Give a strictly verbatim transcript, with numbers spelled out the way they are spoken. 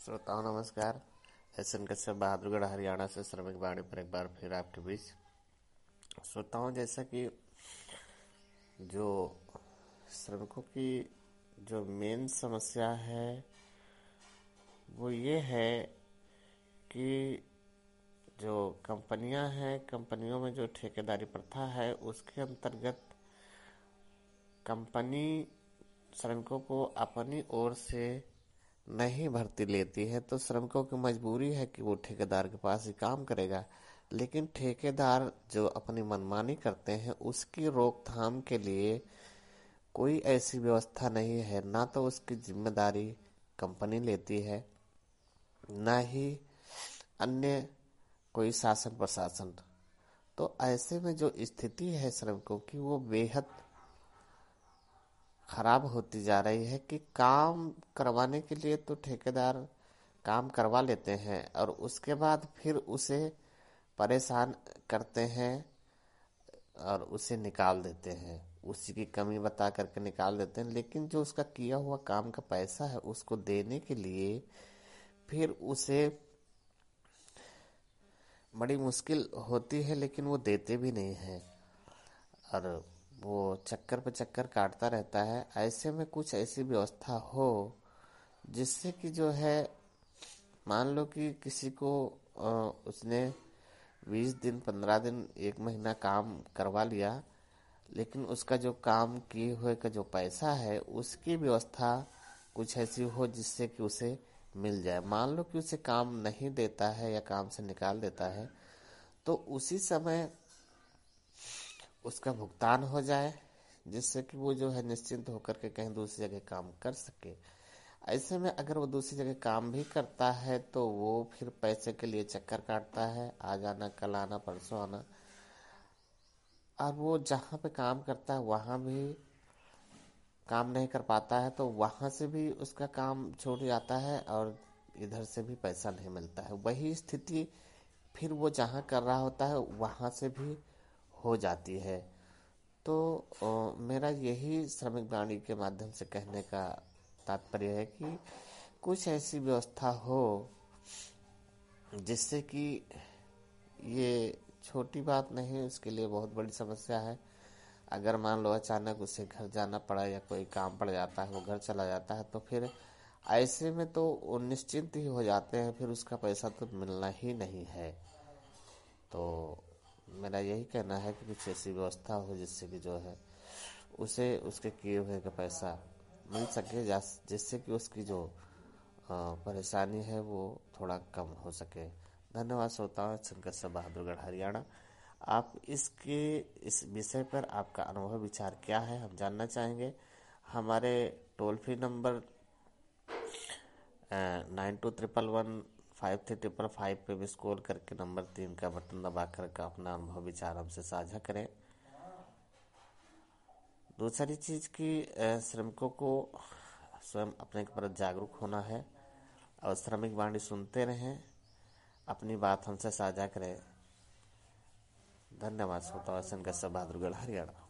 श्रोताओं नमस्कार। S N Kashyap Bahadurgarh Haryana से श्रमिक वाणी पर एक बार फिर आपके बीच। श्रोताओं, जैसा कि जो श्रमिकों की जो मेन समस्या है वो ये है कि जो कंपनियां हैं, कंपनियों में जो ठेकेदारी प्रथा है उसके अंतर्गत कंपनी श्रमिकों को अपनी ओर से नहीं भर्ती लेती है, तो श्रमिकों की मजबूरी है कि वो ठेकेदार के पास ही काम करेगा। लेकिन ठेकेदार जो अपनी मनमानी करते हैं उसकी रोकथाम के लिए कोई ऐसी व्यवस्था नहीं है। ना तो उसकी जिम्मेदारी कंपनी लेती है, ना ही अन्य कोई शासन प्रशासन। तो ऐसे में जो स्थिति है श्रमिकों की वो बेहद खराब होती जा रही है कि काम करवाने के लिए तो ठेकेदार काम करवा लेते हैं और उसके बाद फिर उसे परेशान करते हैं और उसे निकाल देते हैं, उसी की कमी बता करके निकाल देते हैं। लेकिन जो उसका किया हुआ काम का पैसा है उसको देने के लिए फिर उसे बड़ी मुश्किल होती है, लेकिन वो देते भी नहीं हैं और वो चक्कर पे चक्कर काटता रहता है। ऐसे में कुछ ऐसी व्यवस्था हो जिससे कि जो है, मान लो कि किसी को अ, उसने बीस दिन, पंद्रह दिन, एक महीना काम करवा लिया, लेकिन उसका जो काम किए हुए का जो पैसा है उसकी व्यवस्था कुछ ऐसी हो जिससे कि उसे मिल जाए। मान लो कि उसे काम नहीं देता है या काम से निकाल देता है, तो उसी समय उसका भुगतान हो जाए, जिससे कि वो जो है निश्चिंत होकर के कहीं दूसरी जगह काम कर सके। ऐसे में अगर वो दूसरी जगह काम भी करता है तो वो फिर पैसे के लिए चक्कर काटता है, आज आना, कल आना, परसों आना। और वो जहाँ पे काम करता है वहाँ भी काम नहीं कर पाता है, तो वहाँ से भी उसका काम छूट जाता है और इधर से भी पैसा नहीं मिलता है। वही स्थिति फिर वो जहाँ कर रहा होता है वहाँ से भी हो जाती है। तो अ, मेरा यही श्रमिक वाणी के माध्यम से कहने का तात्पर्य है कि कुछ ऐसी व्यवस्था हो जिससे कि ये छोटी बात नहीं, उसके लिए बहुत बड़ी समस्या है। अगर मान लो अचानक उसे घर जाना पड़ा या कोई काम पड़ जाता है, वो घर चला जाता है, तो फिर ऐसे में तो वो निश्चिंत ही हो जाते हैं, फिर उसका पैसा तो मिलना ही नहीं है। तो मेरा यही कहना है कि कुछ ऐसी व्यवस्था हो जिससे कि जो है उसे उसके किए हुए का पैसा मिल सके, जिससे कि उसकी जो अ, परेशानी है वो थोड़ा कम हो सके। धन्यवाद श्रोताओं। शंकर से बहादुरगढ़ हरियाणा। आप इसके इस विषय पर आपका अनुभव विचार क्या है, हम जानना चाहेंगे। हमारे toll free number nine two triple one five three triple five पे भी कॉल करके नंबर तीन का बटन दबा कर अपना अनुभव विचार हमसे साझा करें। दूसरी चीज की श्रमिकों को स्वयं अपने प्रति जागरूक होना है और श्रमिक वाणी सुनते रहें, अपनी बात हमसे साझा करें। धन्यवाद श्रोताओं। शंकर से बहादुरगढ़ हरियाणा।